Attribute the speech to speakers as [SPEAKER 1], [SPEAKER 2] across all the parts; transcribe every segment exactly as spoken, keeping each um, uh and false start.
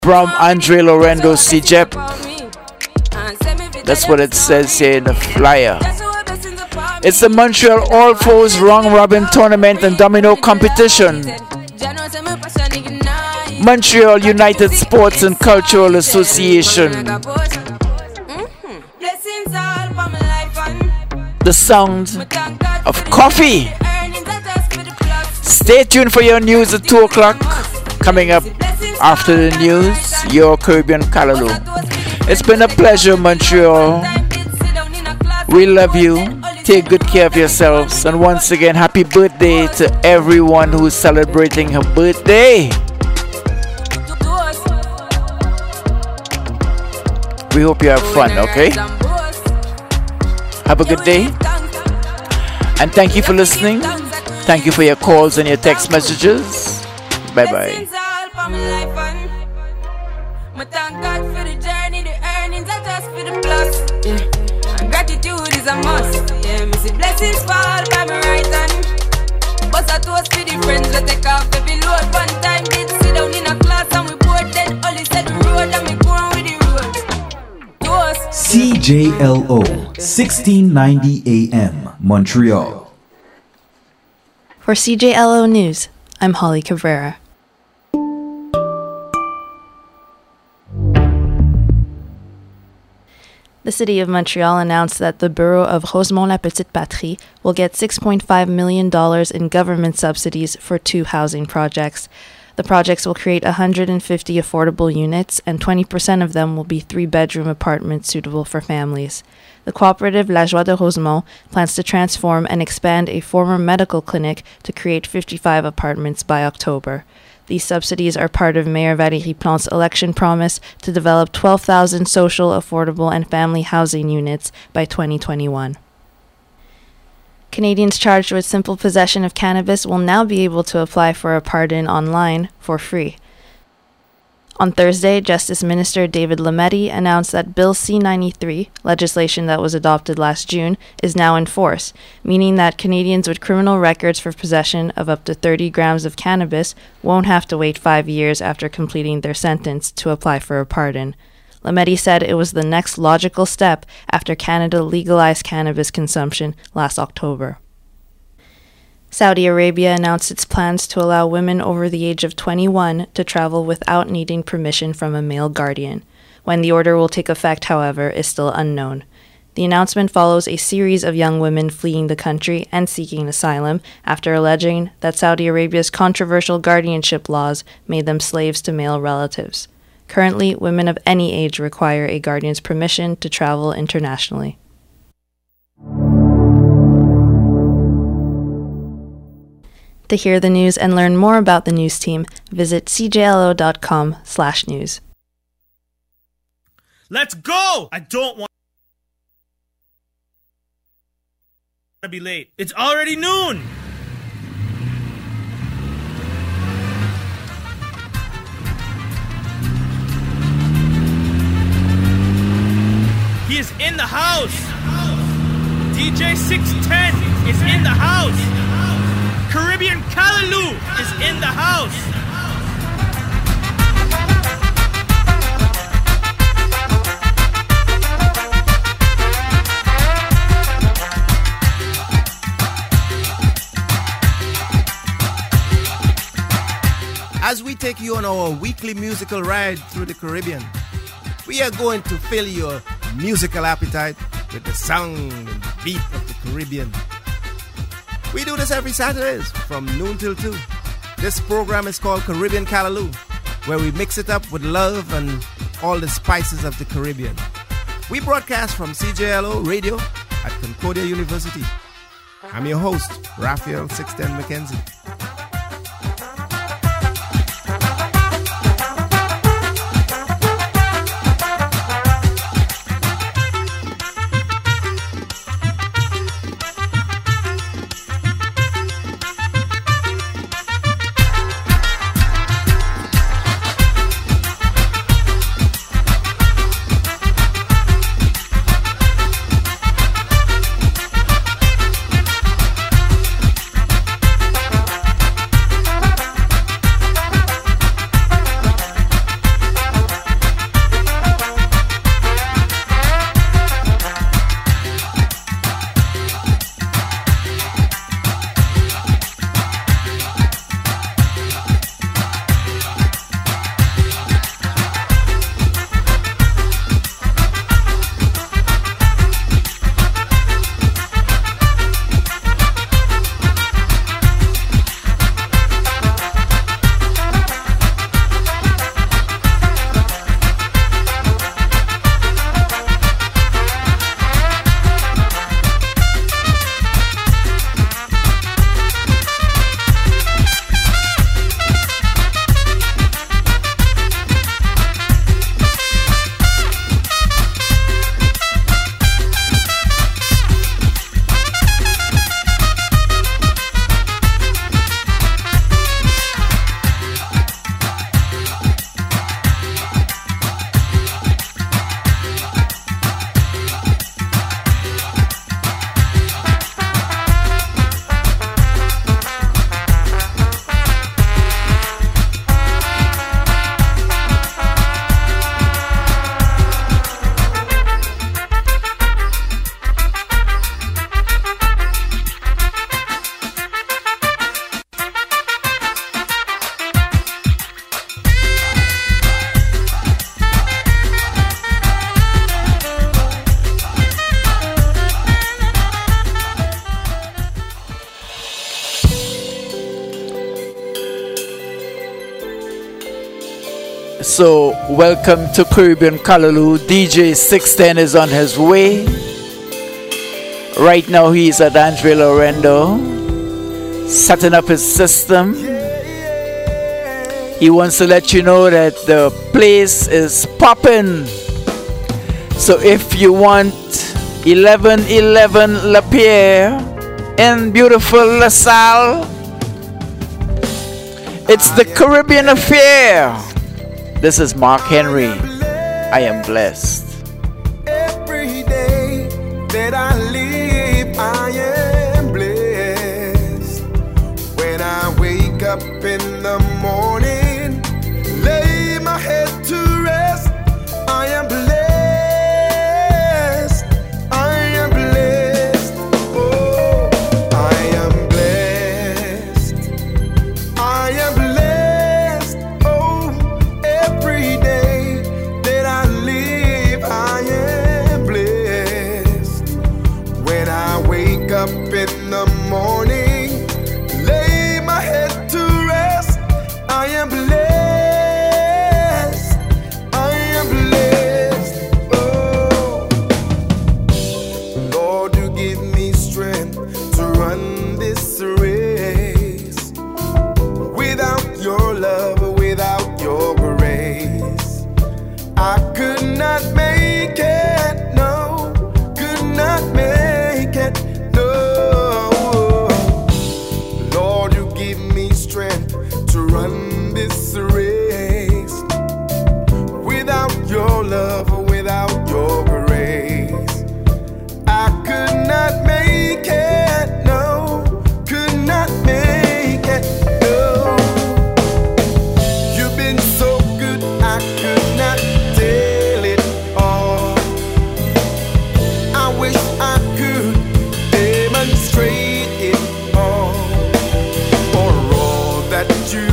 [SPEAKER 1] from Andre Lorendo Cejep. That's what it says here in the flyer. It's the Montreal All Fours Round Robin Tournament and Domino Competition. Montreal United Sports and Cultural Association. The sound of coffee. Stay tuned for your news at two o'clock. Coming up after the news, your Caribbean Callaloo. It's been a pleasure, Montreal. We love you. Take good care of yourselves. And once again, happy birthday to everyone who's celebrating her birthday. We hope you have fun, okay? Have a good day. And thank you for listening. Thank you for your calls and your text messages. Bye-bye.
[SPEAKER 2] Thank God for the journey, the earnings are just for the plus. Yeah. And gratitude is a must. Yeah, me see blessings fall by my right hand. But I toast for the friends that take off every load. One time did sit down in a class and we bored then only said the road and me going with the road. Toast.
[SPEAKER 3] C J L O sixteen ninety A M Montreal.
[SPEAKER 4] For C J L O News, I'm Holly Cabrera. The City of Montreal announced that the Bureau of Rosemont-la-Petite-Patrie will get six point five million dollars in government subsidies for two housing projects. The projects will create one hundred fifty affordable units, and twenty percent of them will be three-bedroom apartments suitable for families. The cooperative La Joie de Rosemont plans to transform and expand a former medical clinic to create fifty-five apartments by October. These subsidies are part of Mayor Valérie Plante's election promise to develop twelve thousand social, affordable, and family housing units by twenty twenty-one. Canadians charged with simple possession of cannabis will now be able to apply for a pardon online for free. On Thursday, Justice Minister David Lametti announced that Bill C ninety-three, legislation that was adopted last June, is now in force, meaning that Canadians with criminal records for possession of up to thirty grams of cannabis won't have to wait five years after completing their sentence to apply for a pardon. Lametti said it was the next logical step after Canada legalized cannabis consumption last October. Saudi Arabia announced its plans to allow women over the age of twenty-one to travel without needing permission from a male guardian. When the order will take effect, however, is still unknown. The announcement follows a series of young women fleeing the country and seeking asylum after alleging that Saudi Arabia's controversial guardianship laws made them slaves to male relatives. Currently, women of any age require a guardian's permission to travel internationally. To hear the news and learn more about the news team, visit c j l o dot com slash news.
[SPEAKER 5] Let's go! I don't want to be late. It's already noon! He is in the house! D J six ten is in the house! Caribbean Callaloo is in the house.
[SPEAKER 6] As we take you on our weekly musical ride through the Caribbean, we are going to fill your musical appetite with the sound and beat of the Caribbean. We do this every Saturdays from noon till two. This program is called Caribbean Callaloo, where we mix it up with love and all the spices of the Caribbean. We broadcast from C J L O Radio at Concordia University. I'm your host, Raphael six ten McKenzie.
[SPEAKER 1] So, welcome to Caribbean Callaloo. D J six ten is on his way. Right now, he's at Andre Lorendo, setting up his system. He wants to let you know that the place is popping. So, if you want eleven eleven La Pierre in beautiful La Salle, it's the Caribbean Affair. This is Mark Henry. I am blessed.
[SPEAKER 7] Every day that I live, I am blessed. When I wake up in the morning, lay my head to rest, I am blessed. I am blessed. Oh, I am blessed. I am blessed. Up in the morning, lay my head to rest, I am blessed, I am blessed. Oh, Lord, you give me strength to run this race. Without your love, without your grace, I could not make it, no, could not make it. Run this race. Without your love, without your grace, I could not make it, no, could not make it, no. You've been so good, I could not tell it all. I wish I could demonstrate it all, for all that you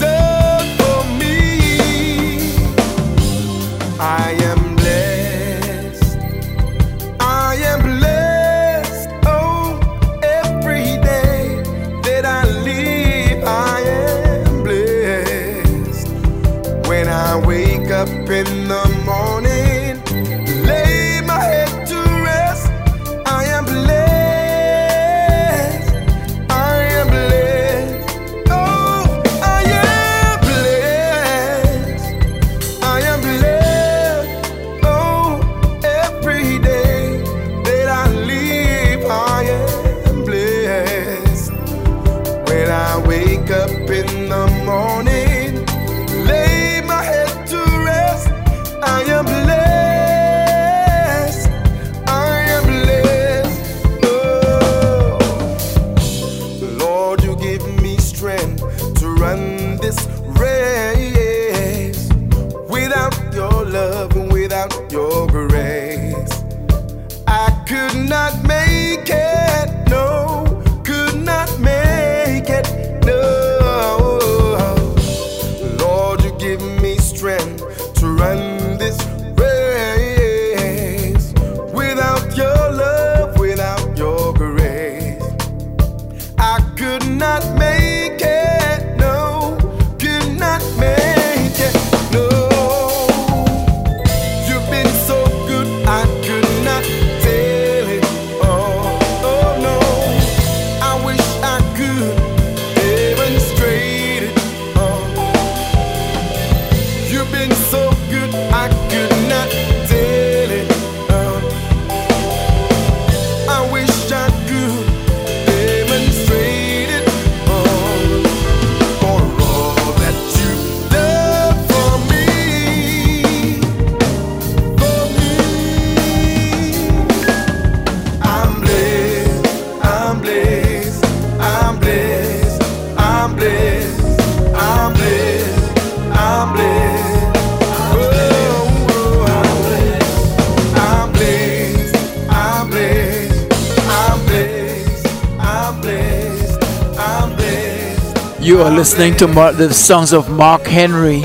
[SPEAKER 7] I am blessed, I am blessed, oh, every day that I live, I am blessed. When I wake up in the morning, lay my head to rest, I am blessed, I am blessed, oh, I am blessed, I am blessed. I wake up in the morning, lay my head to rest, I am blessed, I am blessed. Oh, Lord, you give me strength to run this race. Without your love, without your grace, I could not make it, no, could not make it, no. Lord, you give me strength to run this race. Without your love, without your grace, I could not make it, no, could not make it, no. You've been so good, I could not tell it all, oh no. I wish I could demonstrate it all. You've been so good, I could not tell it all. I wish I could demonstrate it all, for all that you've done for me, for me. I'm blessed, I'm blessed, I'm blessed, I'm blessed, I'm blessed, I'm blessed. Oh, oh, I'm blessed, I'm blessed, I'm blessed, I'm blessed, I'm blessed, I'm blessed.
[SPEAKER 1] You are listening to Mar- the songs of Mark Henry.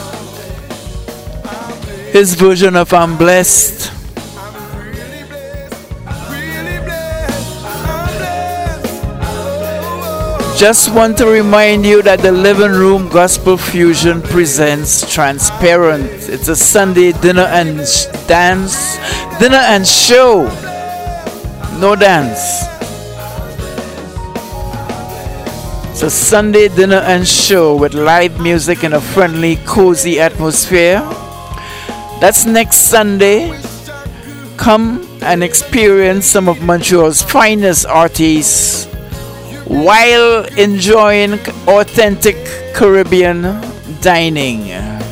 [SPEAKER 1] His version of I'm Blessed.
[SPEAKER 7] I'm really blessed, really blessed, I'm blessed. Oh, oh,
[SPEAKER 1] Just want to remind you that the Living Room Gospel Fusion presents Transparent. It's a Sunday dinner and sh- dance, dinner and show. No dance. It's a Sunday dinner and show with live music in a friendly, cozy atmosphere. That's next Sunday. Come and experience some of Montreal's finest artists while enjoying authentic Caribbean dining.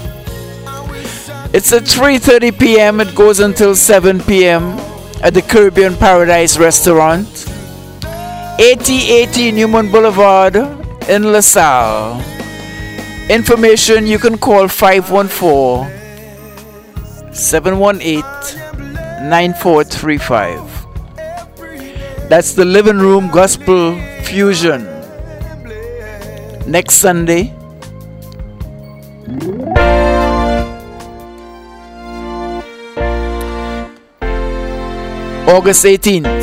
[SPEAKER 1] It's at three thirty p.m. It goes until seven p.m. at the Caribbean Paradise Restaurant, eighty eighty Newman Boulevard in LaSalle. Information, you can call five one four, seven one eight, nine four three five. That's the Living Room Gospel Fusion. Next Sunday. August eighteenth.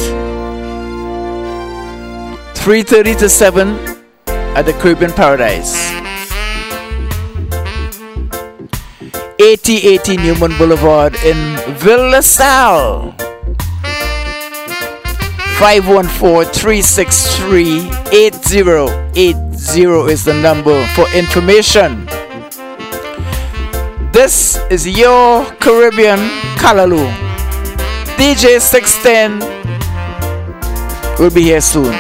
[SPEAKER 1] three thirty to seven at the Caribbean Paradise. eighty eighty Newman Boulevard in Ville LaSalle. five one four, three six three, eight zero eight zero is the number for information. This is your Caribbean Callaloo. D J six ten will be here soon.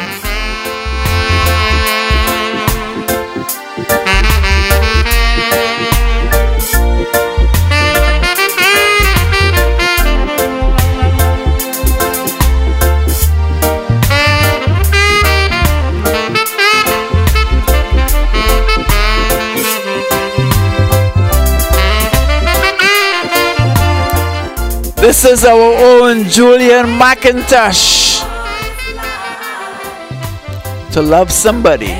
[SPEAKER 1] This is our own Julian McIntosh. To love somebody.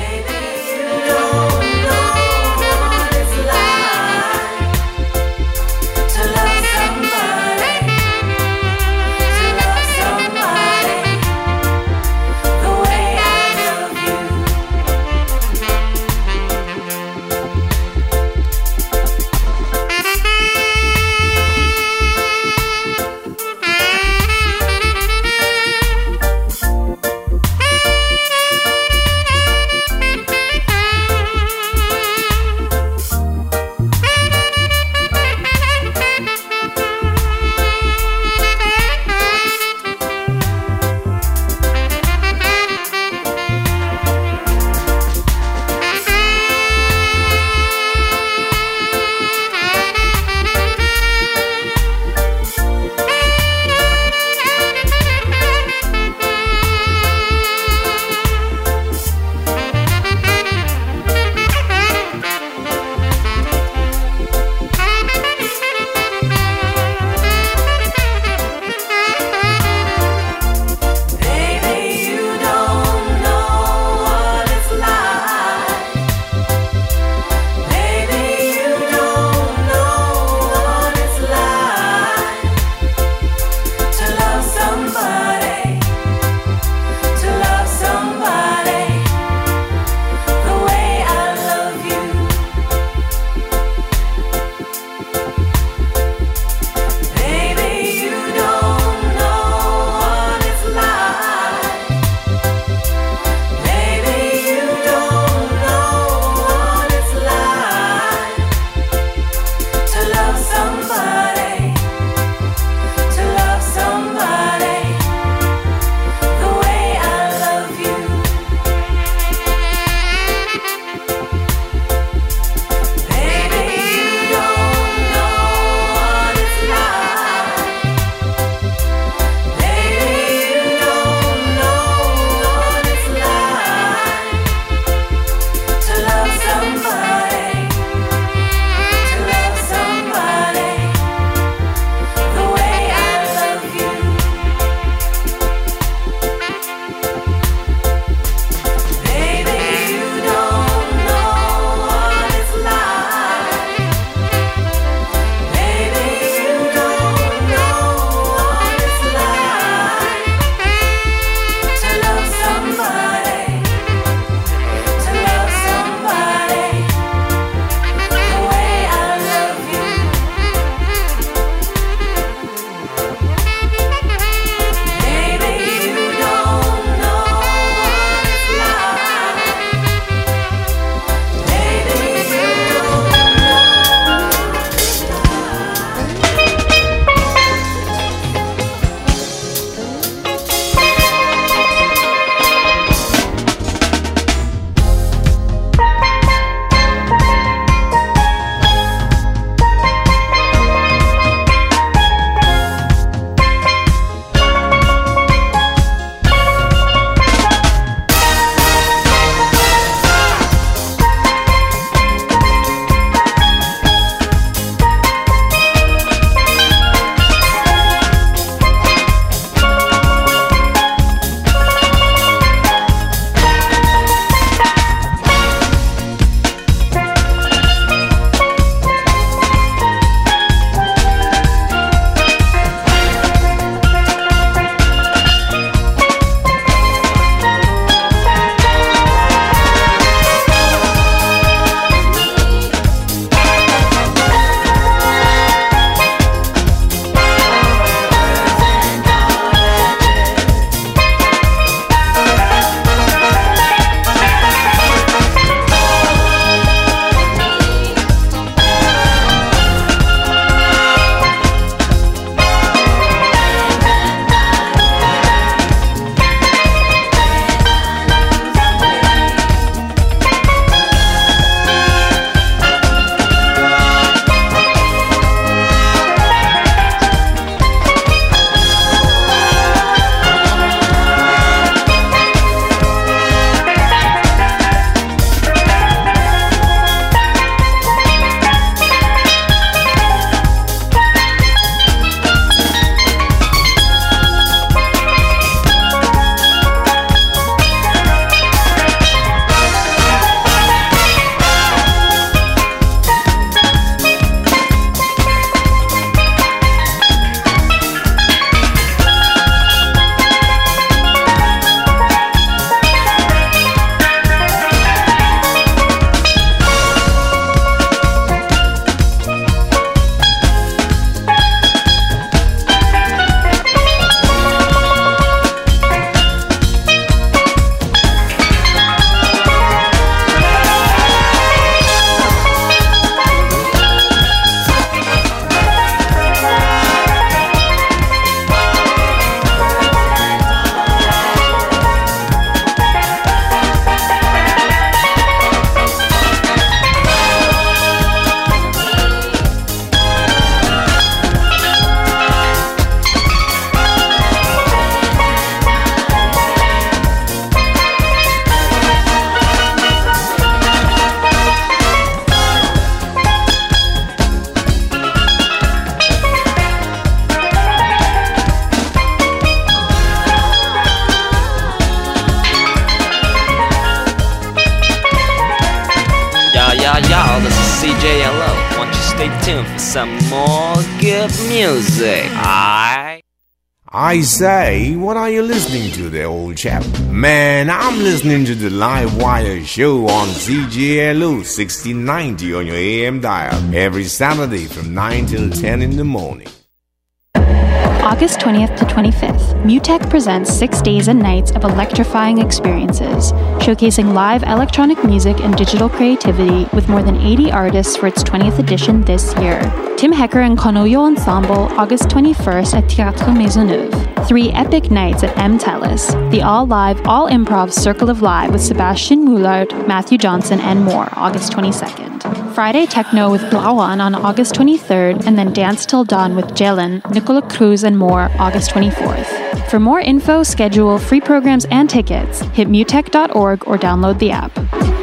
[SPEAKER 8] tuned for some more good music. Alright?
[SPEAKER 9] I say, what are you listening to there, old chap? Man, I'm listening to the Live Wire show on Z J L O sixteen ninety on your A M dial every Saturday from nine till ten in the morning.
[SPEAKER 10] August twentieth to twenty-fifth, MUTEC presents six days and nights of electrifying experiences, showcasing live electronic music and digital creativity with more than eighty artists for its twentieth edition this year. Tim Hecker and Konoyo Ensemble, August twenty-first at Théâtre Maisonneuve. Three epic nights at M. Tellis, the all-live, all-improv Circle of Live with Sebastian Moulard, Matthew Johnson, and more, August twenty-second. Friday Techno with Blauan on August twenty-third, and then Dance Till Dawn with Jelen, Nicola Cruz, and more, August twenty-fourth. For more info, schedule, free programs, and tickets, hit mutec dot org or download the app.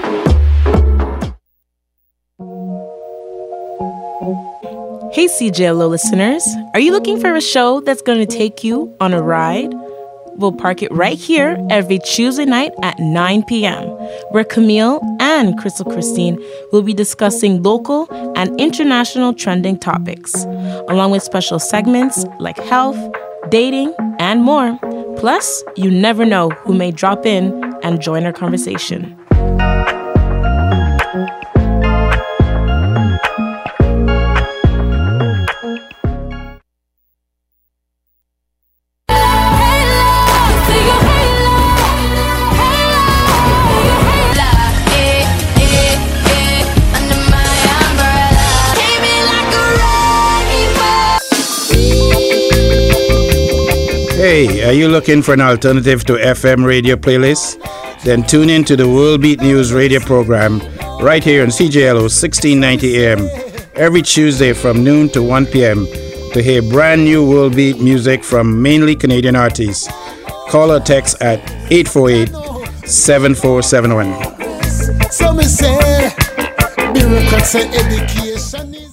[SPEAKER 11] Hey C J L O listeners, are you looking for a show that's going to take you on a ride? We'll park it right here every Tuesday night at nine p.m., where Camille and Crystal Christine will be discussing local and international trending topics, along with special segments like health, dating, and more. Plus, you never know who may drop in and join our conversation.
[SPEAKER 12] Hey, are you looking for an alternative to F M radio playlist? Then tune in to the World Beat News radio program right here on C J L O sixteen ninety A M every Tuesday from noon to one p.m. to hear brand new World Beat music from mainly Canadian artists. Call or text at eight four eight, seven four seven one.
[SPEAKER 13] So me say, bureaucrats say education is...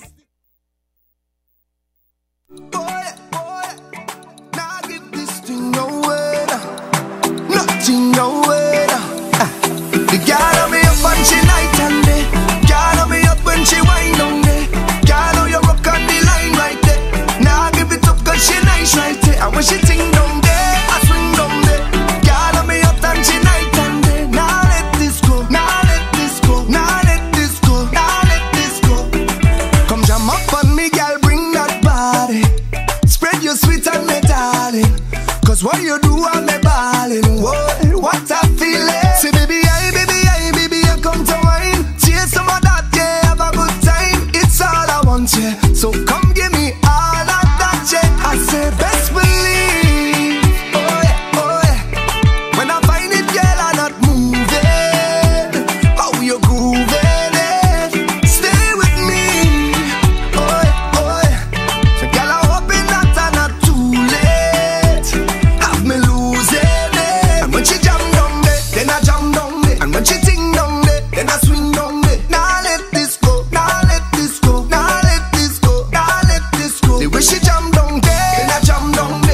[SPEAKER 14] No way, uh, the girl on me up and she night and day. Girl on me up when she wine on day. Girl on you rock on the line right there. Now give it up cause she nice right there. And when she ting down there, I swing down there. Girl on me up and she night and day. Now let this go, now let this go, now let this go, now let this go. Come jam up on me, girl, bring that body. Spread your sweet and me darling. Cause what you do I'm me ballin', what, what I feelin'. Say baby, I, baby, I, baby, I come to wine. Chase some of that, yeah, have a good time. It's all I want, yeah. So come give me all of that, yeah. I say best believe, oh yeah, oh yeah. When I find it, girl, I'm not moving. How you grooving it? Stay with me, oh yeah, oh yeah. So girl, I'm hoping that I'm not too late. Me losing it. And when she jam down there, then I jam down there. And when she ting down there, then I swing down there. Now let this go, now let this go, now let this go, now let this go. The way she jam down there, then I jam down there.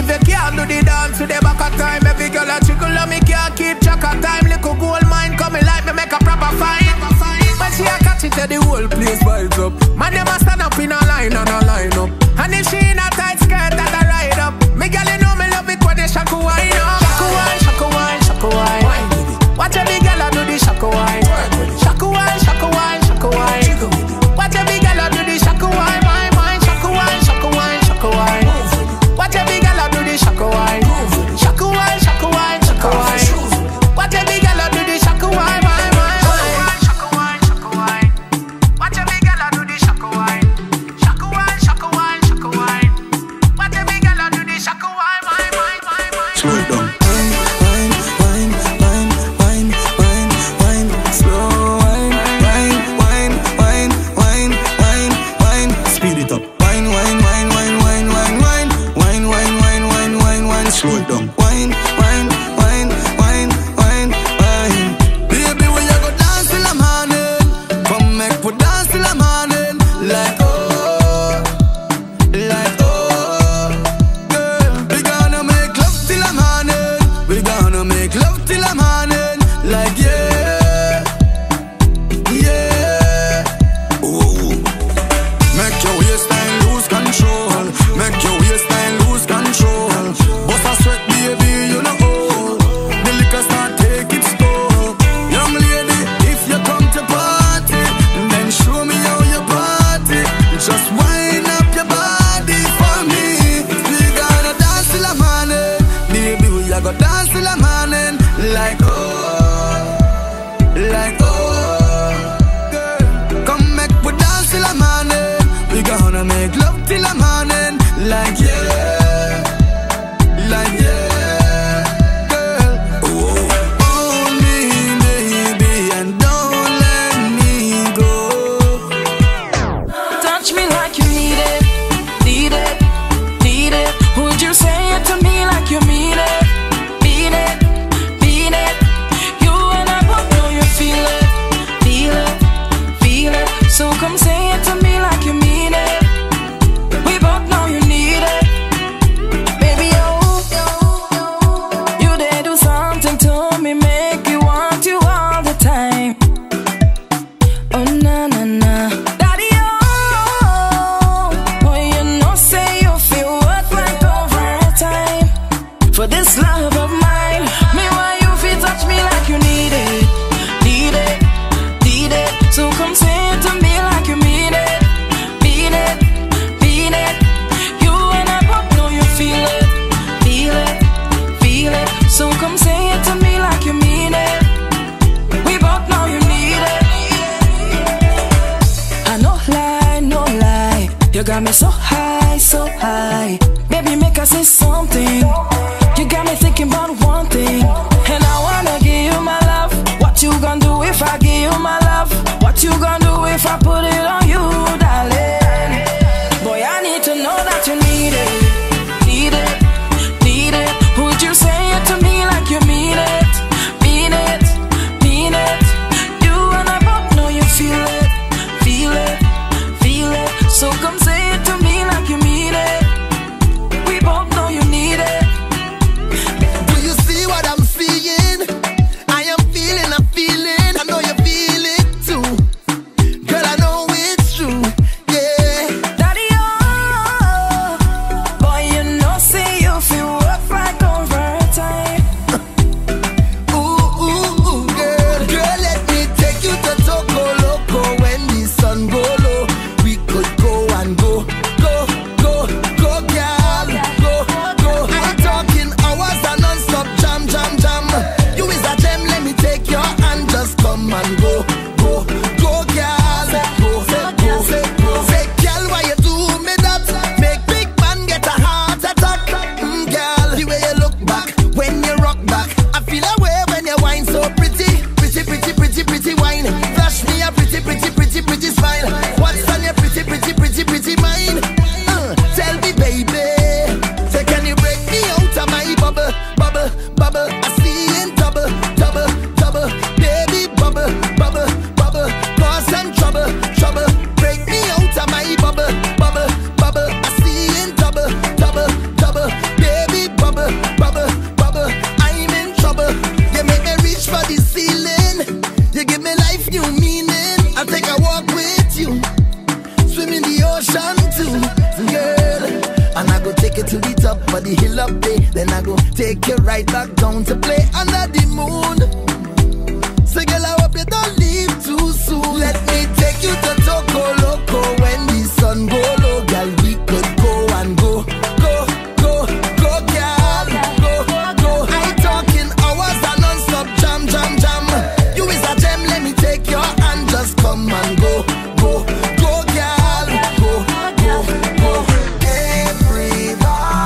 [SPEAKER 15] If you can't do the dance to the back of time, every girl a trickle on me can't keep track of time. Little gold mine coming like me make a proper fight. When she a catch it, the whole place vibes up. Man, they must stand up in a line and a line up. And if she in a tight skirt, that a ride up. Me girl, you know me love it when they shaku wine up. Shaku wine, shaku wine, shaku wine. Watch every girl a do the shaku wine. Shaku wine, shaku wine, shaku wine. Watch every girl a do the shaku wine, wine, wine. Shaku wine, shaku wine, shaku wine. Watch every girl a do the shaku wine. Shaku wine, shaku wine, shaku wine. Watch every girl a do the shaku wine, wine, wine. Shaku wine, shaku wine. Watch every girl a do the shaku wine. Shaku wine, shaku wine, shaku wine. Watch every girl a do the shaku wine, wine, wine, wine, wine.
[SPEAKER 14] Slow it down. Wine, wine, wine, wine, wine, wine, slow wine, wine, wine, wine, wine, wine, wine. Speed it up. Wine, wine, wine, wine, wine, wine, wine, wine, wine, wine, wine, wine, wine. Slow it down. Wine, wine, wine, wine, wine, wine. Baby, when you go dance till the morning, come make we dance till the morning. Like oh, like oh, girl. We gonna make love till the morning. We gonna make love till the morning. Like yeah, yeah. Ooh. Make your waistline lose control. Make your waistline lose control. Bust a sweat, baby, you know. The liquor start take its toll. Young lady, if you come to party, then show me how you party. Just wind up your body for me. We gonna dance till the morning, baby. We are gonna dance till the morning. Like oh, like oh, girl. Come make we dance till the morning. We gonna make love till the morning. Like yeah, like yeah, girl. Oh, hold me, baby, and don't let me go.
[SPEAKER 16] Touch me like you need it, need it, need it. Would you say it to me like you mean it? Mean it, mean it. You and I both know you feel it, feel it, feel it. So come say it to me like you mean it. We both know you need it, baby. Oh, you did do something to me, make me want you all the time. Oh na na na, daddy. Oh, oh, you know say you feel what like over time for this love of mine. Me why you feel touch me like you need it, need it, need it. So come say it to me like you mean it, mean it, mean it. You and I both know you feel it, feel it, feel it. So come say it to me like you mean it. We both know you need it. I no lie, no lie. You got me so high, so high. Baby, make us say something. You got me thinking about
[SPEAKER 14] the hill up there. Then I go take you right back down to play under the moon. So girl, I hope you don't leave too soon. Let me take you to Toco Loco. When the sun go low, girl, we could go and go, go, go, go, girl, go, go. I talking hours and non-stop jam, jam, jam. You is a gem, let me take your hand, just come and go, go, go, girl, go, go, go. Everybody,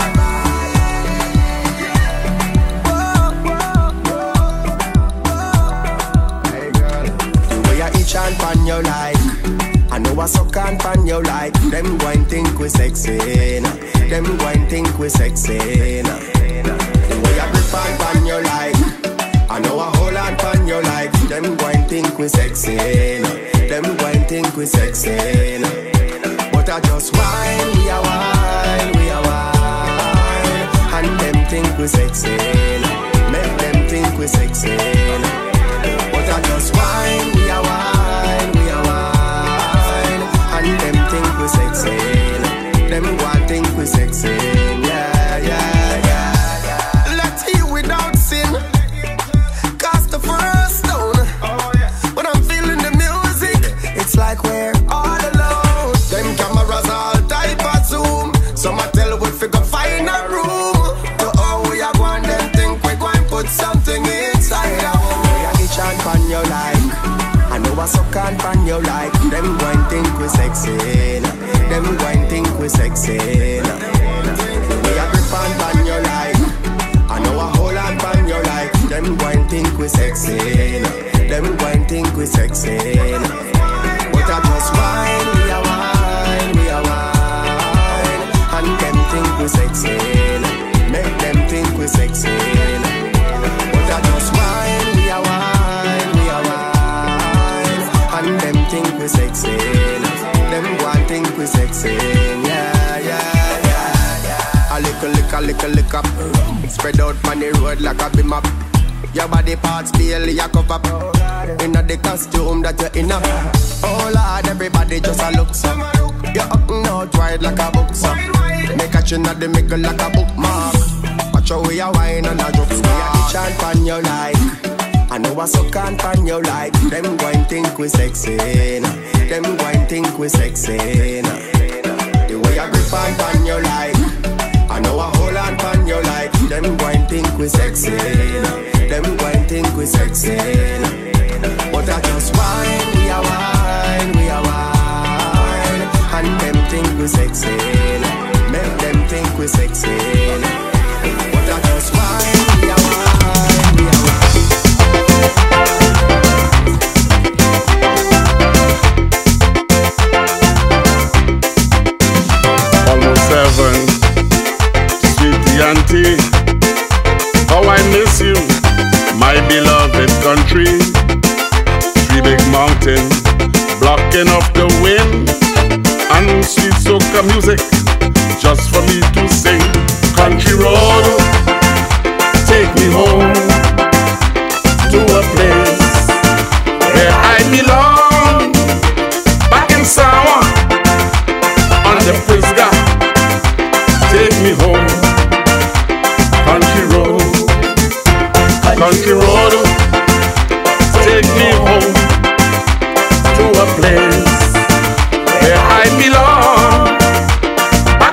[SPEAKER 14] hey girl, the way I each hand pan you like, I know I suck and pan you like. Them go and think we sexy, nah. Them go and think we sexy, nah. The way I grip and pan you like, I know I hold and pan you like. Them go and think we sexy, nah. Them go and think we sexy, nah. But I just whine, we are whine, we are whine. And them think we sexy, nah. Make them think we sexy, nah. But I just whine, we are whine, we are whine. And them think we sexy, nah. Them want think we sexy, yeah, yeah, yeah, yeah. Let's heal without sin. Cast the first stone. When I'm feeling the music, it's like we're all alone. Them cameras all type of zoom. Some I tell we figure find a room. To all we are going, them think we're going to put something inside our home. Yeah, each hand pan you like, I know I suck and pan you like. Them going think we sexy, nah. Them going think we sexy, nah. The way I grip and pan you like, I know I hold and pan you like. Them going think we sexy, nah. Them going think we sexy, nah. But I just whine, we are whine, we are whine. And them think we sexy, nah. Make them think we sexy, nah. But I just whine, we are whine, we are whine. And them think we sexy, nah. Them one think we sexy, yeah, yeah, yeah, yeah. A little lick, a little lick up. Spread out on the road like a beam up. Your body parts barely a cover. Inna the costume that you're in. Oh Lord, everybody just a look so. You're up and out wide like a boxer. Make a chin at the middle like a bookmark. Watch how we a wine and a drop star. We a chant pan you like, I know I suck and pan you like. Them going think we sexy, nah. Them going think we sexy, nah. The way I grip and pan you like, I know I hold and pan you like. Them going think we sexy, nah. Them going think we sexy, nah. But I just whine, we are whine, we are whine. And them think we sexy, nah. Make them think we sexy, nah. But I just whine, we are whine, we are whine.
[SPEAKER 17] Almost seven, sweetie auntie, how I miss you, my beloved country. Three big mountains blocking off the wind, and sweet soca music just for me to sing. Country road, take me home to a place where I belong, back in Sawa on the Prisca. Take me home, country road, country road, take me home to a place where I belong,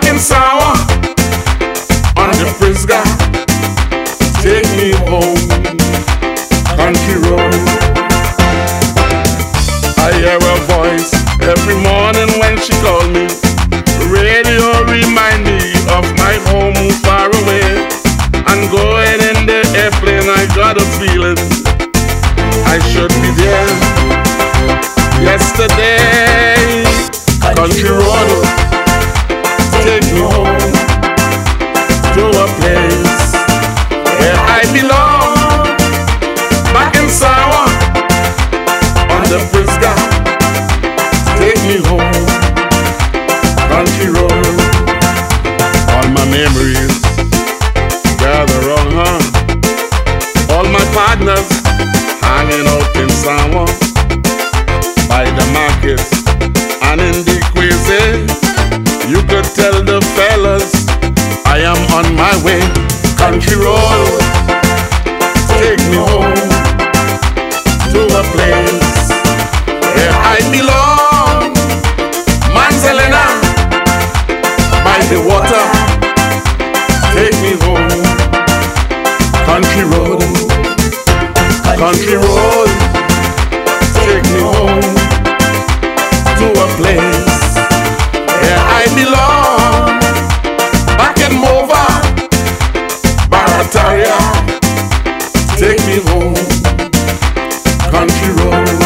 [SPEAKER 17] Country road, take me home to a place where I belong. Manzalena, by the water, take me home. Country road, country road, take me home to a place where I belong. Back in Mova, Barataria, take me home. Country road.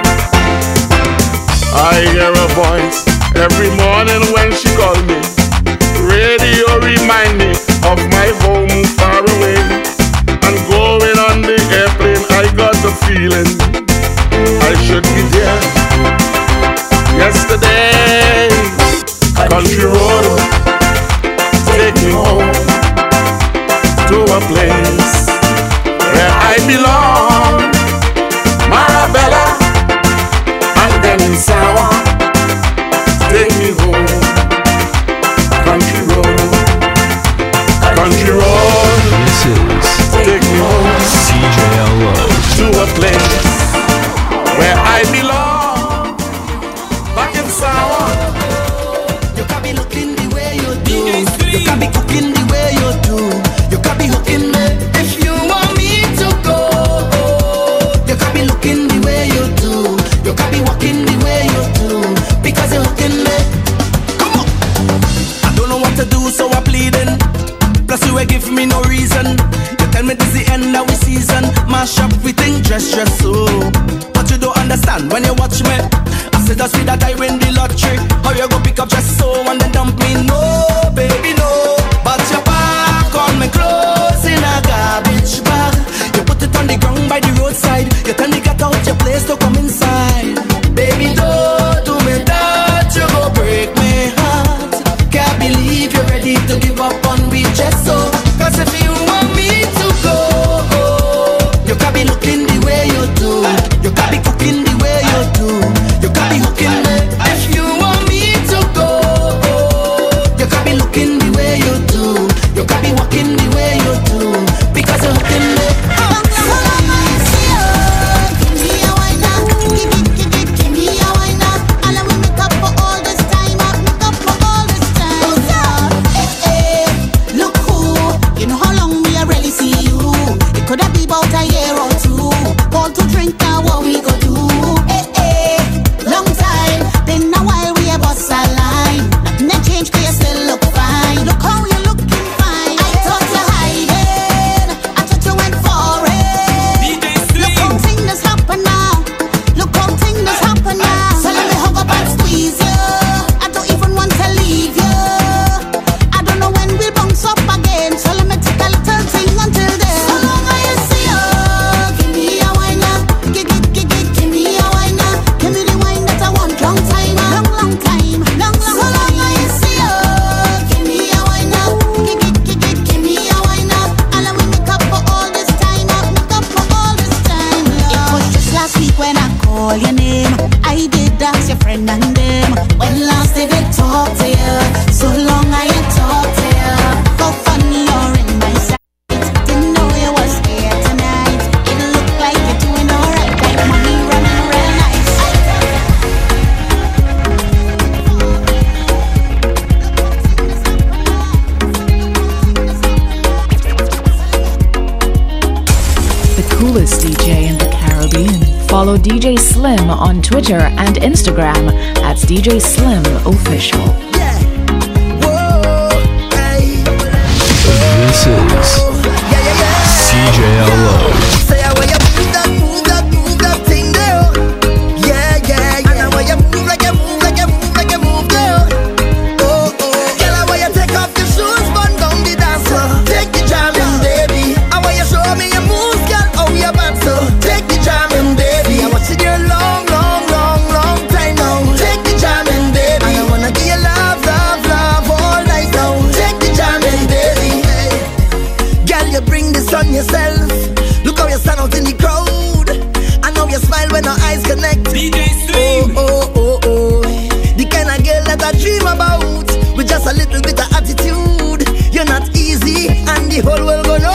[SPEAKER 17] I hear a voice every morning when she calls me. Radio remind me of my home far away. And going on the airplane, I got the feeling I should be there. Yesterday, country road, take me home to a place where I belong. Marabella and then Sawa, take me home. Country road, country road,
[SPEAKER 18] this is
[SPEAKER 17] take me home.
[SPEAKER 18] C J L O
[SPEAKER 17] to a place where I belong. Back in Sawa.
[SPEAKER 14] You can be looking the way you do. You can be cooking the way you do. You can be hooking me if you want me to go. You can be looking the way you do. You can be walking the way you do. Because you're hooking me. Come on. I don't know what to do, so I'm pleading. Plus you ain't give me no reason. You tell me this is the end of the season. Mash up everything, dress, dress so. But you don't understand when you watch me. I said I see that I win the lottery. How you go pick up just so and then dump me? No, baby, no. But your back on me clothes in a garbage bag. You put it on the ground by the roadside. You tell me get out your place to come inside. Baby, don't do me that. You go break my heart. Can't believe you're ready to give up on me just so. Cause if you want me to go, you can be looking the way you do. You can be cooking the way you do. You can be hooking me if you want me to go. You can be looking the way you do. You can be walking the way you do. Because you're hooking me.
[SPEAKER 19] Could that be about a year or two? Call to drink now, what we go do? Eh, eh, long time. Been a while we a bust a line. Nothing that changed, cause you still look fine. Look how you looking fine. I thought you hiding. I thought you went foreign. Look how things happen now. Look how things happen now. So let me hug up and squeeze you. I don't even want to leave you. I don't know when we'll bounce up again. So let me take a little thing until then. Call your name, I did ask your friend and them. When last did they talk to you? So long I ain't talked to you. How funny you're in my sight. Didn't know you was here tonight. It looked like you're doing alright. Like money running real nice.
[SPEAKER 20] The coolest D J in the Caribbean. Follow D J Slim on Twitter and Instagram at D J Slim Official.
[SPEAKER 18] This is C J L O.
[SPEAKER 14] Yourself. Look how you stand out in the crowd. I know you smile when our eyes connect. D J Slim. Oh, oh, oh, oh. The kind of girl that I dream about. With just a little bit of attitude. You're not easy, and the whole world gonna know.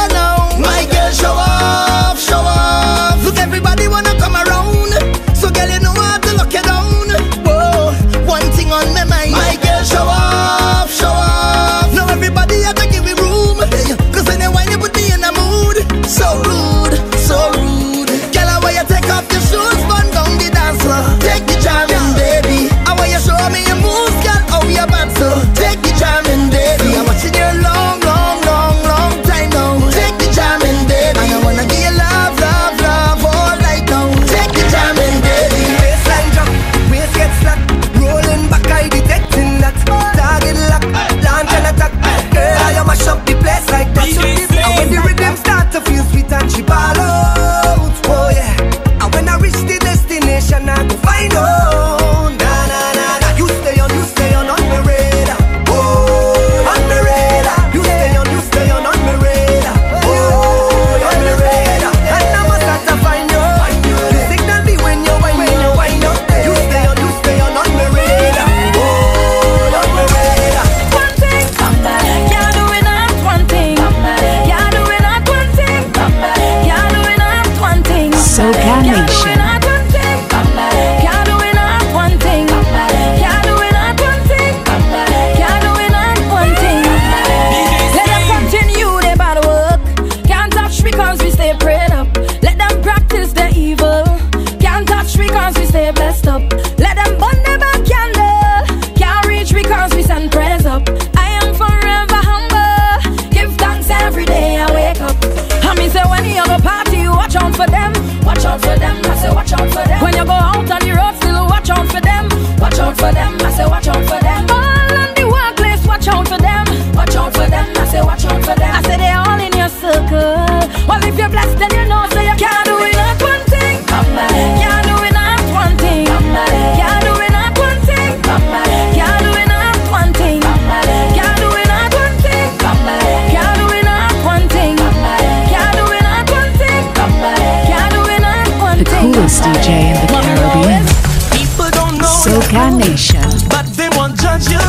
[SPEAKER 16] because we stay prayed up. Let them practice the evil. Can't touch because we stay blessed up. Let them burn the back candle. Can't reach because we send prayers up. I am forever humble. Give thanks every day I wake up. I mean say when you have a party, watch out for them. Watch out for them, I say watch out for them. When you go out on the road, still watch out for them. Watch out for them, I say watch out for them. All on the workplace, watch out for them. Watch out for them, I say watch out for them. I say they all in your circle. Well if you're blessed then you know so you can't do it not one thing. Can't do it not one thing. Can't do it not one thing. Can't do it not one thing. Can't do it not one thing. Can't do it not one thing. Can't do it not one thing. Can't do it not one
[SPEAKER 20] The
[SPEAKER 16] thing.
[SPEAKER 20] coolest D J in the Caribbean.
[SPEAKER 15] People don't know
[SPEAKER 20] Soca Nation.
[SPEAKER 15] but they won't judge you.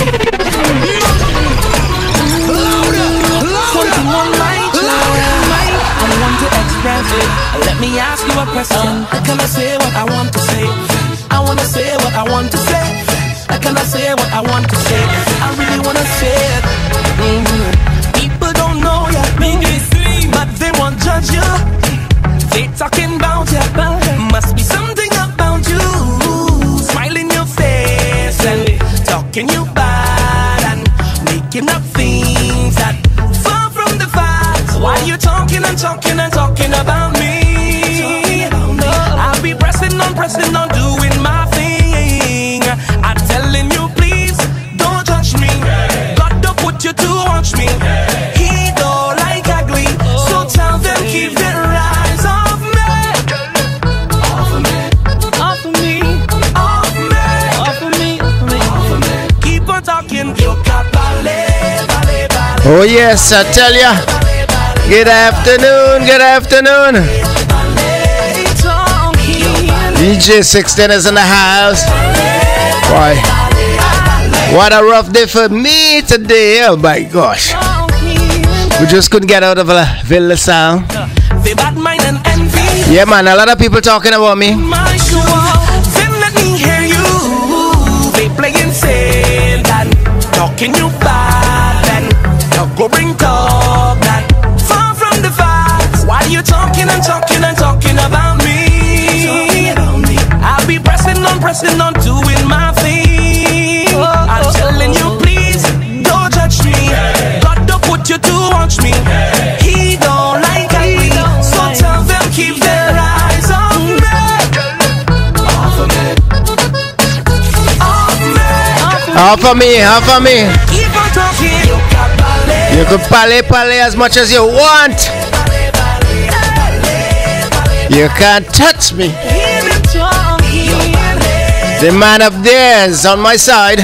[SPEAKER 15] Something on my mind, I want to express it. Let me ask you a question. Can I say what I want to say? I want to say what I want to say. Can I say what I want to say? I really want to say it. Mm-hmm. People don't know you, but they won't judge you. They talking about you. Must be something about you. Smile in your face and talking you bad and making up things that far from the facts. Why you talking and talking and talking about me? I'll be pressing on, pressing on, doing my thing. I'm telling you, please don't judge me. God don't put you to watch me. He don't like ugly, so tell them keep their eyes off me. Off of me, off of me, off me, off of me, off of me. Keep on talking, you got ballet, ballet, ballet.
[SPEAKER 6] Oh yes, I tell ya. Good afternoon, good afternoon. D J six ten is in the house. Boy, what a rough day for me today. Oh my gosh. We just couldn't get out of a Villa sound. Yeah man, a lot of people talking about me.
[SPEAKER 15] Then let me hear you. They playing say that, talking you bad and now go bring talk that far from the facts. Why you talking and talking and talking about me? I'll be pressing on, pressing on, doing my thing. I'm telling you, please don't judge me. God don't put you to watch me. He don't like ugly, so tell them keep their eyes on me. Off of me, off me,
[SPEAKER 6] Off of me, off of me.
[SPEAKER 15] keep on talking.
[SPEAKER 6] You could pale pale as much as you want. You can't touch me. The man up there is on my side.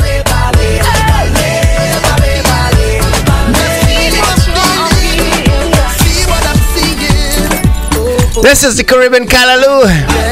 [SPEAKER 6] This is the Caribbean Callaloo.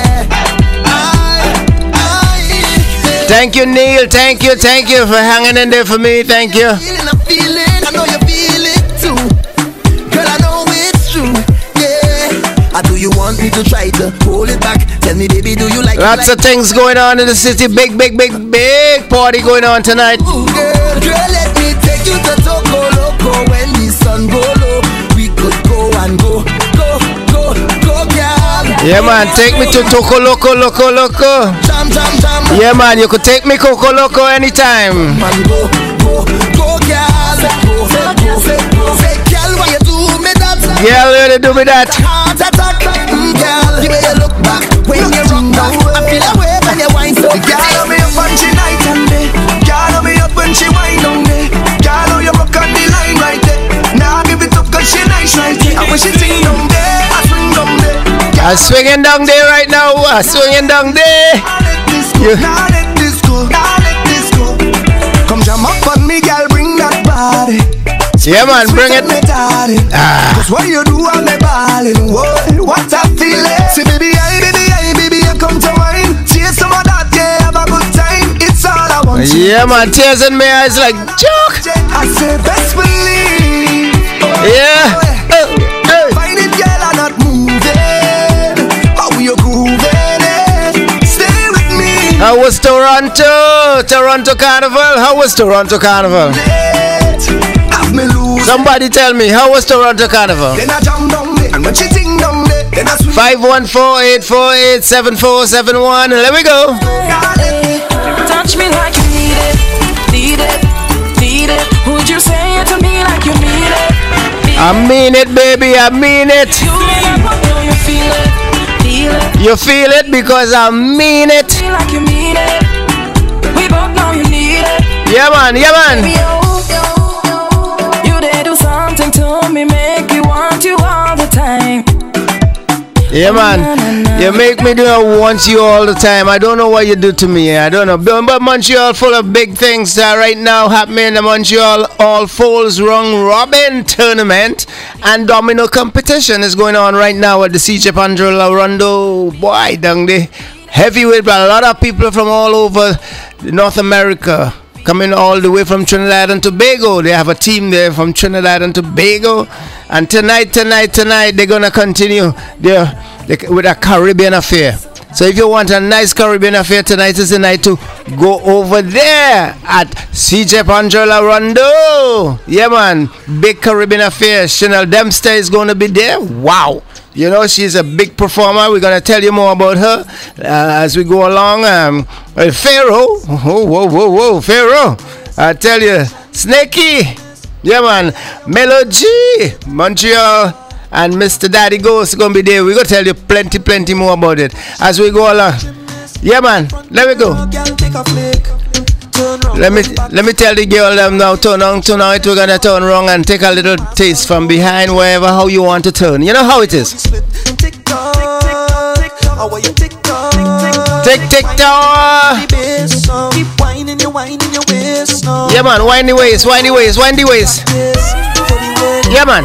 [SPEAKER 6] Thank you, Neil. Thank you, thank you for hanging in there for me. Thank you.
[SPEAKER 14] I know you feel it too. Girl, I know it's true. Yeah. Or do you want me to try to hold it back? Tell me, baby, do you like
[SPEAKER 6] Lots
[SPEAKER 14] like
[SPEAKER 6] of things going on in the city. Big, big, big, big party going on tonight.
[SPEAKER 14] Ooh, girl, girl, let me take you to Toco Loco. When the sun go low, we could go and go, go, go, go, girl.
[SPEAKER 6] Yeah, man, take me to Toco Loco, Loco, Loco.
[SPEAKER 14] Jam, jam, jam.
[SPEAKER 6] Yeah, man, you could take me Coco Loco anytime.
[SPEAKER 14] Man, go, go, go, girl. Go, go, go. Say, girl, why you do me that?
[SPEAKER 6] Girl, you do me that.
[SPEAKER 14] Heart attack, mm, girl. The way you look back when you rock back, I feel away when you whine so.
[SPEAKER 15] Girl, me up when she night and day. Girl, me up when she whine on me. Girl, you rock on the line right there. Now give it up 'cause she nice right there. And when she sing down there, I swing down there.
[SPEAKER 6] I'm swinging down there right now. I'm swinging down there.
[SPEAKER 15] Yeah. Now let this go, now let this go. Come jam up on me, girl, bring that body.
[SPEAKER 6] Yeah, man, bring it.
[SPEAKER 15] Ah. Cause what you do on me ballin', what, what I feelin'. Say baby, I, baby, I, baby, I come to wine. Chase some of that, yeah, have a good time. It's all I want.
[SPEAKER 6] Yeah, man, tears in my eyes like joke.
[SPEAKER 15] I say best believe. Oh,
[SPEAKER 6] yeah.
[SPEAKER 15] Oh, hey. Find it, girl, I'm not moving. How you grooving it? Stay with me.
[SPEAKER 6] How was Toronto? Toronto Carnival? How was Toronto Carnival?
[SPEAKER 15] Have me lose
[SPEAKER 6] Somebody tell me, how was Toronto Carnival? five one four, eight four eight, seven four seven one. Let me go.
[SPEAKER 16] Touch me like you need it, need it, need it. Would you say it to me like you mean it?
[SPEAKER 6] I mean it, baby, I mean it.
[SPEAKER 16] You feel it, feel it.
[SPEAKER 6] You feel it because I mean it.
[SPEAKER 16] Feel like you mean it. We both know you need it.
[SPEAKER 6] Yeah, man, yeah, man.
[SPEAKER 16] Baby, oh, you did do something to me, make me want you all the time.
[SPEAKER 6] Yeah, man, you make me do I want you all the time. I don't know what you do to me. I don't know. But Montreal full of big things uh, right now happening in the Montreal All Falls Round Robin tournament and domino competition is going on right now at the C J Pandrella Rondo. Boy, down there, heavyweight, but a lot of people from all over North America coming all the way from Trinidad and Tobago. They have a team there from Trinidad and Tobago. And tonight, tonight, tonight, they're going to continue their, their, with a Caribbean affair. So if you want a nice Caribbean affair, tonight is the night to go over there at C J Pandrella Rondo. Yeah, man. Big Caribbean affair. Chanel Dempster is going to be there. Wow. You know, she's a big performer. We're going to tell you more about her uh, as we go along. Um, well, Pharaoh. Whoa, whoa, whoa, whoa. Pharaoh. I tell you. Snakey. Yeah, man. Melody. Montreal. And Mister Daddy Ghost is going to be there. We're going to tell you plenty, plenty more about it as we go along. Yeah, man. Let me go. Let me let me tell the girl them now, turn on, turn on it. We're going to turn wrong and take a little taste from behind wherever, how you want to turn. You know how it is. Tick, tick, tock.
[SPEAKER 14] Keep whining, you whining your waist.
[SPEAKER 6] Yeah, man. Wind the waist, wind the waist, wind the waist. Yeah, man.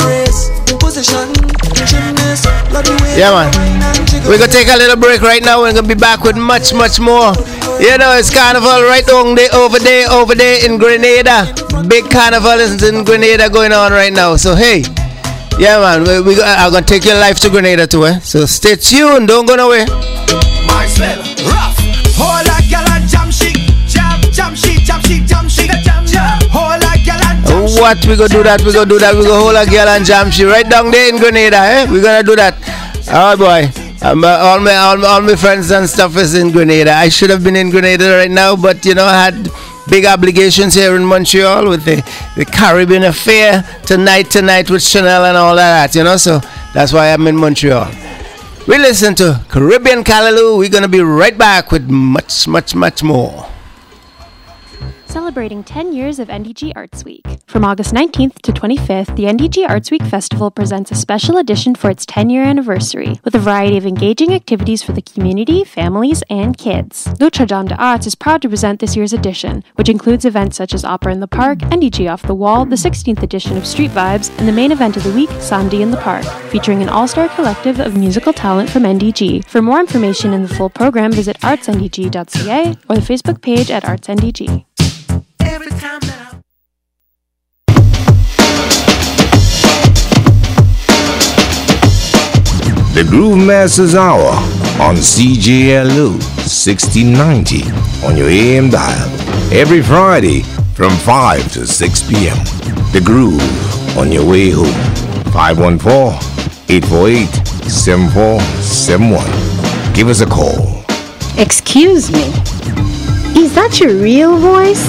[SPEAKER 6] Yeah, man. We're going to take a little break right now. We're going to be back with much, much more. You know, it's carnival right on there, over there, over there in Grenada. Big carnival is in Grenada going on right now. So, hey. Yeah, man. We, we, I'm going to take your life to Grenada too, eh? So, stay tuned. Don't go nowhere.
[SPEAKER 14] Marcel, rough. Hola, gala, jam chic. Jam, jam chic, jam chic, jam chic. Jam, jam. Hola, gala, jam chic.
[SPEAKER 6] What we gonna do that? We gonna do that. We gonna hold a girl and jam she right down there in Grenada, eh? We gonna do that. Oh boy, um, uh, all my all, all my friends and stuff is in Grenada. I should have been in Grenada right now, but you know I had big obligations here in Montreal with the, the Caribbean affair tonight, tonight with Chanel and all that. You know, so that's why I'm in Montreal. We listen to Caribbean Callaloo. We're gonna be right back with much, much, much more.
[SPEAKER 10] Celebrating ten years of N D G Arts Week. From August nineteenth to twenty-fifth, the N D G Arts Week Festival presents a special edition for its ten-year anniversary, with a variety of engaging activities for the community, families, and kids. Notre Dame de Arts is proud to present this year's edition, which includes events such as Opera in the Park, N D G Off the Wall, the sixteenth edition of Street Vibes, and the main event of the week, Sandy in the Park, featuring an all-star collective of musical talent from N D G. For more information and the full program, visit arts n d g dot c a or the Facebook page at arts n d g.
[SPEAKER 14] Every time that I
[SPEAKER 9] The Groove Masters Hour on C J L O sixteen ninety on your A M dial. Every Friday from five to six p.m. The Groove on your way home. five one four, eight four eight, seven four seven one. Give us a call.
[SPEAKER 21] Excuse me. Is that your real voice?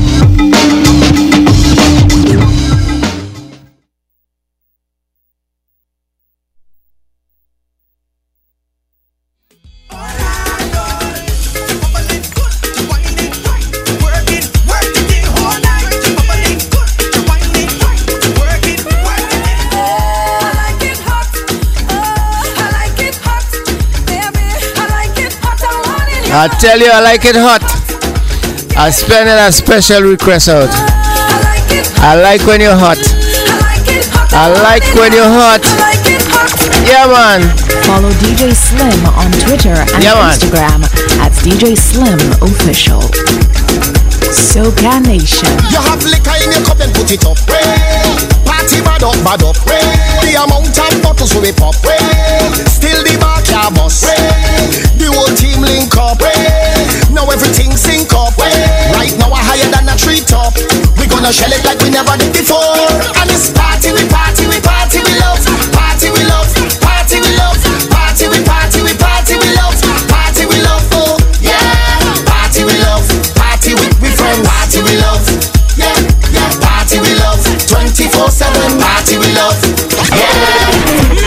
[SPEAKER 6] I tell you, I like it hot. I'm spending a special request out. I like when you're hot. I like when you're hot. Yeah, man.
[SPEAKER 20] Follow D J Slim on Twitter and
[SPEAKER 6] yeah,
[SPEAKER 20] Instagram at D J Slim Official. Soca Nation.
[SPEAKER 13] You have liquor in your cup and put it up. Party bad up, bad up. The amount of bottles we pop. Still the bar can't bust. The whole team link up. Now everything sync up. Right now we're higher than a tree top. We gonna gonna shell it like we never did before. And it's party, we party, we party, we love. Party, we love. Party, we love. Party, we party, we party, we love. Party, we love. Oh, yeah. Party, we love. Party with we friends. Party, we love. Yeah, yeah. Party, we love. twenty-four seven. Party, we love. Yeah.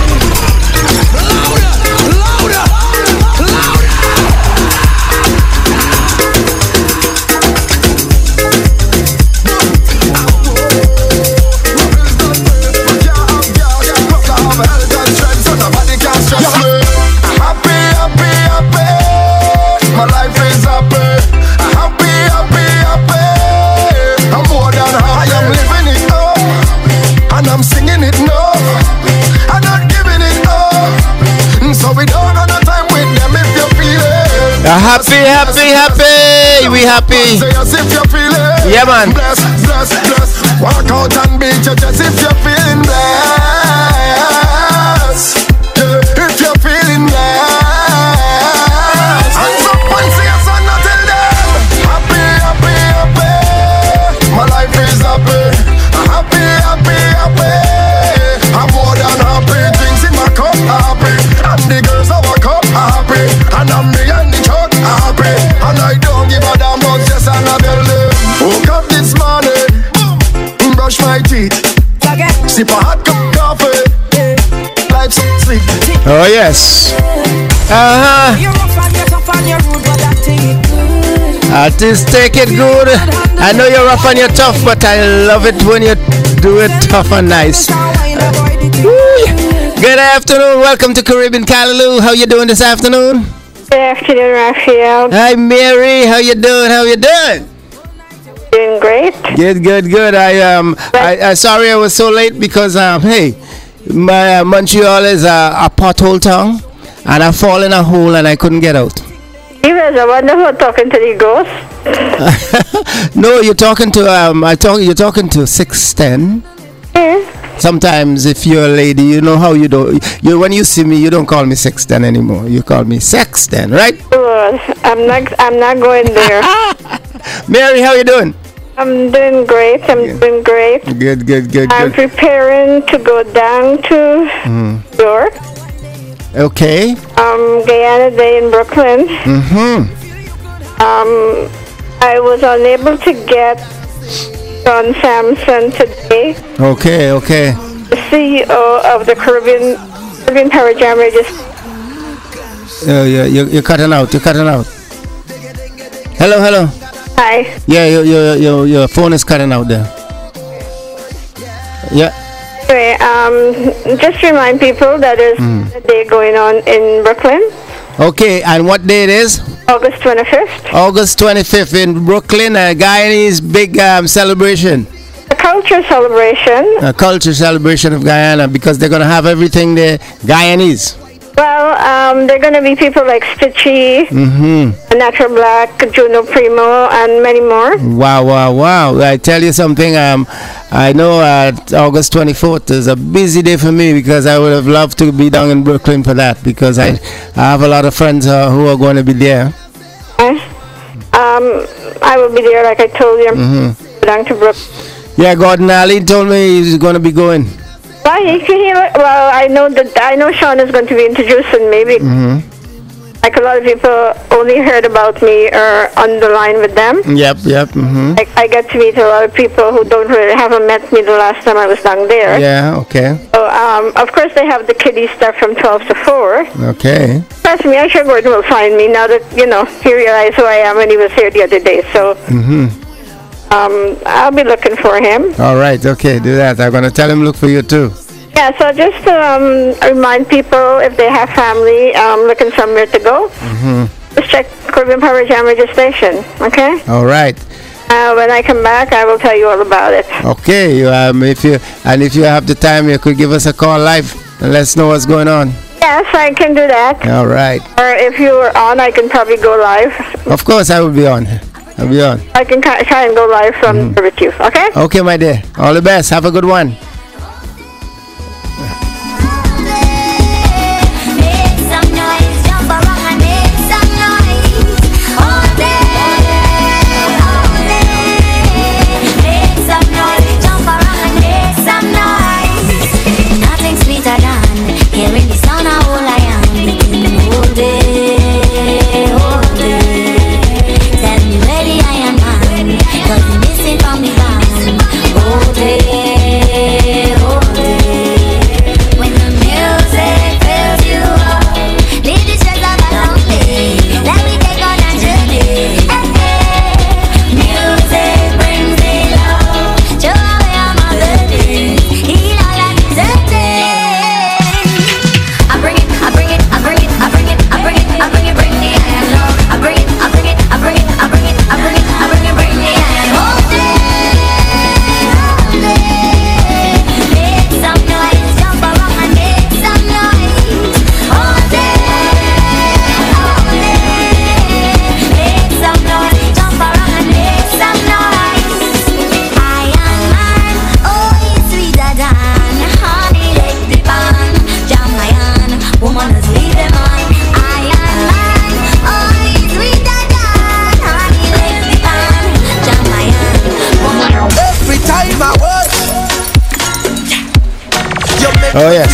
[SPEAKER 2] Happy, happy, happy. We happy. Yeah, man.
[SPEAKER 7] Bless, bless, bless. Walk out and beat your chest if you're feeling blessed. Yeah, if you're feeling blessed. Hands up and say yes and not tell them. Happy, happy, happy. My life is happy. Happy, happy, happy. I'm more than happy. Drinks in my cup, happy. And the girls of a cup, happy. And I'm me and the truck, happy. And I don't give a damn about just another day. Woke up this morning, brush my teeth, sip a hot cup of coffee, life's sweet.
[SPEAKER 2] Oh yes. Uh huh. Artists take it good. I know you're rough and you're tough, but I love it when you do it tough and nice. Woo. Good afternoon. Welcome to Caribbean Callaloo. How you doing this afternoon?
[SPEAKER 21] Good afternoon, Raphael.
[SPEAKER 2] Hi, Mary. How you doing? How you doing?
[SPEAKER 21] Doing great.
[SPEAKER 2] Good, good, good. I um, I, I sorry I was so late because um, hey, my uh, Montreal is a, a pothole town, and I fall in a hole and I couldn't get out.
[SPEAKER 21] You guys are wonderful talking to the ghost.
[SPEAKER 2] No, you're talking to um, I talk. You're talking to six ten.
[SPEAKER 21] Yeah.
[SPEAKER 2] Sometimes if you're a lady, you know how you do. You when you see me, you don't call me sexton anymore. You call me sexton, right?
[SPEAKER 21] Good. I'm not. I'm not going there.
[SPEAKER 2] Mary, how you doing?
[SPEAKER 21] I'm doing great. I'm
[SPEAKER 2] yeah.
[SPEAKER 21] doing great.
[SPEAKER 2] Good, good, good,
[SPEAKER 21] I'm
[SPEAKER 2] good.
[SPEAKER 21] preparing to go down to
[SPEAKER 2] Mm.
[SPEAKER 21] New York.
[SPEAKER 2] Okay.
[SPEAKER 21] Um, Guyana Day in Brooklyn.
[SPEAKER 2] Mm-hmm.
[SPEAKER 21] Um, I was unable to get John Sampson today.
[SPEAKER 2] Okay, okay.
[SPEAKER 21] The C E O of the Caribbean Caribbean Power Jam Radio.
[SPEAKER 2] Uh, yeah, you're, you're cutting out. You're cutting out. Hello, hello.
[SPEAKER 21] Hi.
[SPEAKER 2] Yeah, your your your your phone is cutting out there. Yeah.
[SPEAKER 21] Anyway, um, just remind people that there's
[SPEAKER 2] Mm.
[SPEAKER 21] a day going on in Brooklyn.
[SPEAKER 2] Okay, and what day it is?
[SPEAKER 21] August twenty-fifth.
[SPEAKER 2] August twenty-fifth in Brooklyn, a Guyanese big um, celebration.
[SPEAKER 21] A culture celebration.
[SPEAKER 2] A culture celebration of Guyana because they're gonna have everything there Guyanese.
[SPEAKER 21] Well, um, there are going to be people like Stitchy,
[SPEAKER 2] Mm-hmm.
[SPEAKER 21] Natural Black, Juno Primo, and many more.
[SPEAKER 2] Wow, wow, wow! I tell you something. Um, I know uh, August twenty-fourth is a busy day for me because I would have loved to be down in Brooklyn for that because I, I have a lot of friends uh, who are going to be there.
[SPEAKER 21] Uh, um, I will be there, like I told you. I'm
[SPEAKER 2] Mm-hmm.
[SPEAKER 21] down to Brooklyn.
[SPEAKER 2] Yeah, Gordon Ali told me he's going to be going.
[SPEAKER 21] Well, you can hear, well, I know that I know Sean is going to be introducing me. Because,
[SPEAKER 2] Mm-hmm.
[SPEAKER 21] like a lot of people only heard about me or on the line with them.
[SPEAKER 2] Yep, yep. Mm-hmm.
[SPEAKER 21] Like I get to meet a lot of people who don't really haven't met me the last time I was down there.
[SPEAKER 2] Yeah, okay.
[SPEAKER 21] So, um, of course, they have the kiddie stuff from twelve to four.
[SPEAKER 2] Okay.
[SPEAKER 21] Trust me, I'm sure Gordon will find me now that, you know, he realized who I am when he was here the other day. So,
[SPEAKER 2] Mm-hmm.
[SPEAKER 21] um, I'll be looking for him.
[SPEAKER 2] All right, okay, do that. I'm going to tell him look for you too.
[SPEAKER 21] Yeah, so just to um, remind people, if they have family um, looking somewhere to go,
[SPEAKER 2] Mm-hmm.
[SPEAKER 21] just check Caribbean Power Jam registration, okay?
[SPEAKER 2] All right.
[SPEAKER 21] Uh, when I come back, I will tell you all about it.
[SPEAKER 2] Okay, you, um, if you and if you have the time, you could give us a call live and let us know what's going on.
[SPEAKER 21] Yes, I can do that.
[SPEAKER 2] All right.
[SPEAKER 21] Or if you are on, I can probably go live.
[SPEAKER 2] Of course, I will be on. I'll be on.
[SPEAKER 21] I can ca- try and go live from
[SPEAKER 2] Mm-hmm.
[SPEAKER 21] the barbecue, okay?
[SPEAKER 2] Okay, my dear. All the best. Have a good one.
[SPEAKER 22] Make
[SPEAKER 2] Oh, yes.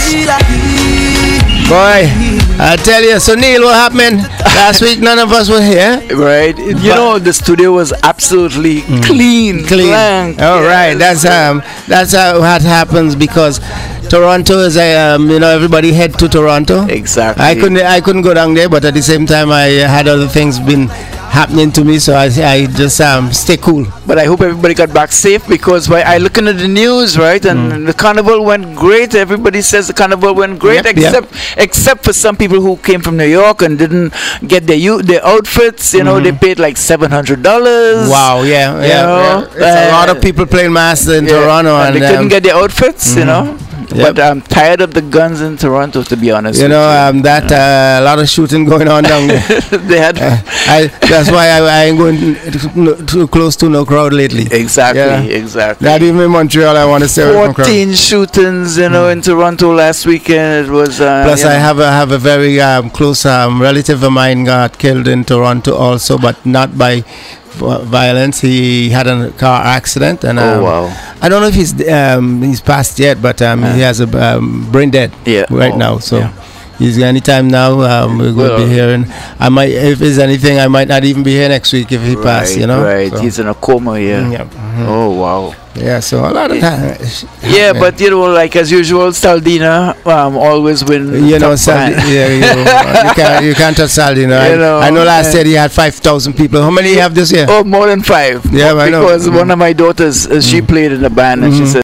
[SPEAKER 2] Boy, I tell you, so Neil, what happened? Last week, none of us were here.
[SPEAKER 1] Right. You but know, the studio was absolutely mm, clean.
[SPEAKER 2] Clean.
[SPEAKER 1] Blank.
[SPEAKER 2] Oh,
[SPEAKER 1] yes.
[SPEAKER 2] right. That's um, that's how what happens because Toronto is a um, you know, everybody head to Toronto.
[SPEAKER 1] Exactly.
[SPEAKER 2] I couldn't I couldn't go down there, but at the same time I had other things been happening to me, so I I just um stay cool.
[SPEAKER 1] But I hope everybody got back safe because by I looking at the news, right, and mm. the carnival went great. Everybody says the carnival went great, yep, except yep. except for some people who came from New York and didn't get their u- their outfits. You know, mm-hmm. they paid like seven hundred dollars.
[SPEAKER 2] Wow, yeah, yeah, yeah. It's uh, a lot of people playing master in yeah, Toronto,
[SPEAKER 1] and,
[SPEAKER 2] and
[SPEAKER 1] they
[SPEAKER 2] um,
[SPEAKER 1] couldn't get their outfits. Mm-hmm. You know.
[SPEAKER 2] Yep.
[SPEAKER 1] But I'm tired of the guns in Toronto, to be honest.
[SPEAKER 2] You know,
[SPEAKER 1] you.
[SPEAKER 2] Um, that a uh, lot of shooting going on down there.
[SPEAKER 1] They had.
[SPEAKER 2] Uh, I, that's why I, I ain't going too, too close to no crowd lately.
[SPEAKER 1] Exactly,
[SPEAKER 2] yeah.
[SPEAKER 1] exactly.
[SPEAKER 2] Not even in Montreal, I want to say.
[SPEAKER 1] Fourteen shootings, you know, mm. in Toronto last weekend. It was. Uh,
[SPEAKER 2] Plus, I
[SPEAKER 1] know.
[SPEAKER 2] have a have a very um, close um, relative of mine got killed in Toronto also, but not by violence. He had a car accident, and um,
[SPEAKER 1] oh wow.
[SPEAKER 2] I don't know if he's um, he's passed yet, but um, uh, he has a um, brain dead
[SPEAKER 1] yeah.
[SPEAKER 2] right
[SPEAKER 1] oh,
[SPEAKER 2] now. So
[SPEAKER 1] yeah.
[SPEAKER 2] he's anytime now. Um, we're going to
[SPEAKER 1] well,
[SPEAKER 2] be hearing. I might, if there's anything, I might not even be here next week if he
[SPEAKER 1] right,
[SPEAKER 2] passed. You know,
[SPEAKER 1] right?
[SPEAKER 2] So.
[SPEAKER 1] He's in a coma. Yeah.
[SPEAKER 2] Mm, yeah. Mm-hmm.
[SPEAKER 1] Oh wow.
[SPEAKER 2] Yeah, so a lot of time.
[SPEAKER 1] Yeah, but you know, like as usual, Saldina um, always win.
[SPEAKER 2] You know, Saldi- yeah, you, know, you can't you can't touch Saldina. You I, know, I know last year he had five thousand people. How many you have this year?
[SPEAKER 1] Oh, more than five.
[SPEAKER 2] Yeah, I know.
[SPEAKER 1] Because
[SPEAKER 2] mm-hmm.
[SPEAKER 1] one of my daughters, uh, she mm-hmm. played in the band, and mm-hmm. she said